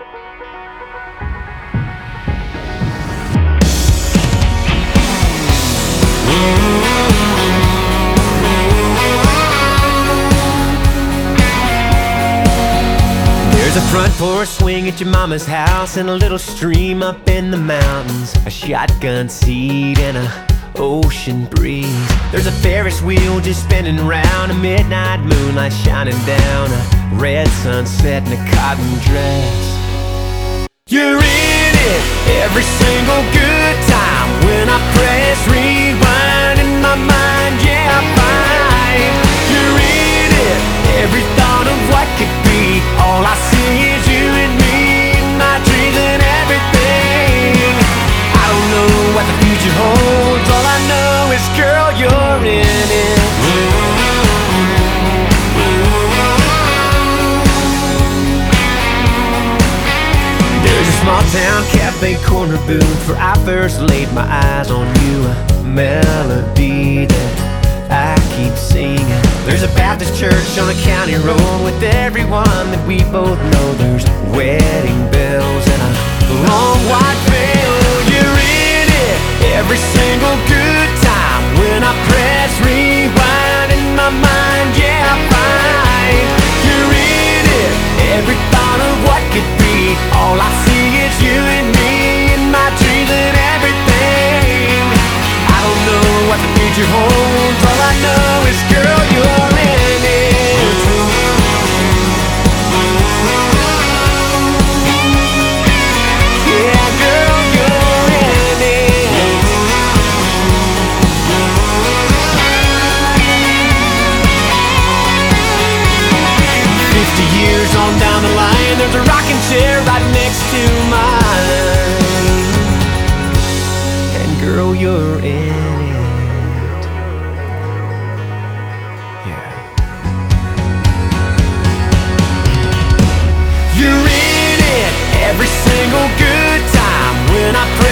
There's a front porch swing at your mama's house, and a little stream up in the mountains, a shotgun seat and a ocean breeze. There's a Ferris wheel just spinning round, a midnight moonlight shining down, a red sunset in a cotton dress. You're in it every single good time when I press rewind in my mind, yeah, I find you're in it, every thought of what could be. All I see is you and me, and my dreams and everything. I don't know what the future holds, all I know is, girl, you're in it. There's a small town cafe corner booth where I first laid my eyes on you, a melody that I keep singing. There's a Baptist church on a county road with everyone that we both know. There's wedding bells and a long white veil. You're in it every single good time when I press rewind in my mind, yeah, I find you're in it, every thought of what could be. All I see is you and me, and my dreams and everything. I don't know what the future holds, all I know is, girl, you're in it. Yeah, girl, you're in it. 50 years on down the line, there's a rocking chair right next to mine, and girl, you're in it. You're in it every single good time when I pray.